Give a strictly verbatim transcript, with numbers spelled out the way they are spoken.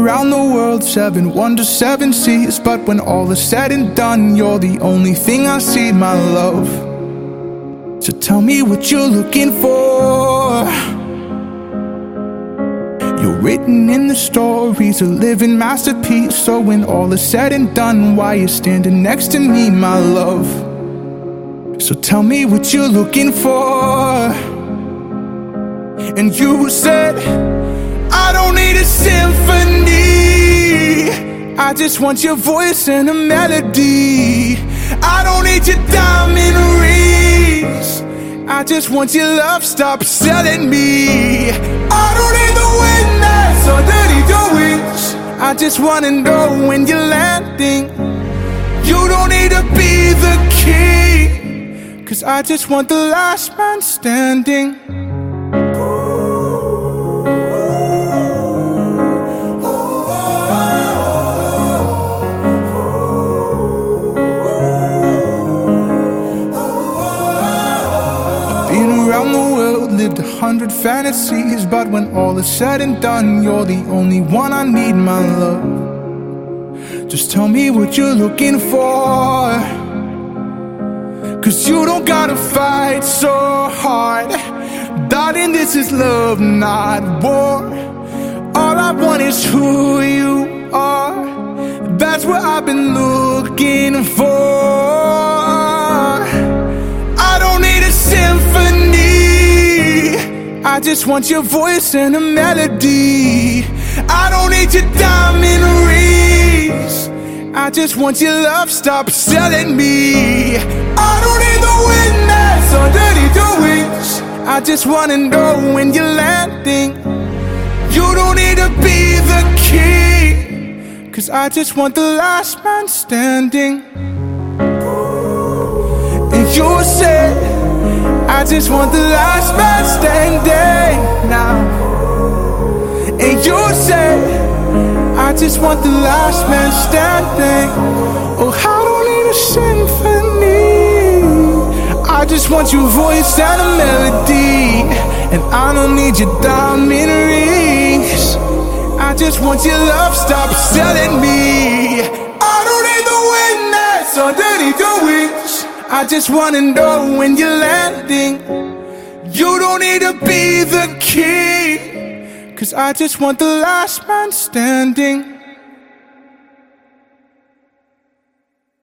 around the world, seven wonders, seven seas, but when all is said and done, you're the only thing I see, my love. So tell me what you're looking for. You're written in the stories, a living masterpiece. So when all is said and done, why you standing next to me, my love? So tell me what you're looking for. And you said, I don't need a symphony, I just want your voice and a melody. I don't need your diamond rings, I just want your love, stop selling me. I don't need the wind that's underneath your wings, I just wanna know when you're landing. You don't need to be the king, 'cause I just want the last man standing. Around the world, lived a hundred fantasies, but when all is said and done, you're the only one I need, my love. Just tell me what you're looking for, 'cause you don't gotta fight so hard. Darling, this is love, not war. All I want is who you are, that's what I've been looking for. I don't need a symphony, I just want your voice and a melody. I don't need your diamond rings, I just want your love, stop selling me. I don't need the wind that's underneath your wings, I just wanna know when you're landing. You don't need to be the king, 'cause I just want the last man standing. And you said, I just want the last man standing now. And you said, I just want the last man standing. Oh, I don't need a symphony, I just want your voice and a melody. And I don't need your diamond rings, I just want your love, stop selling me. I don't need the wind that's underneath your wings, I just wanna know when you're landing. You don't need to be the king, 'cause I just want the last man standing.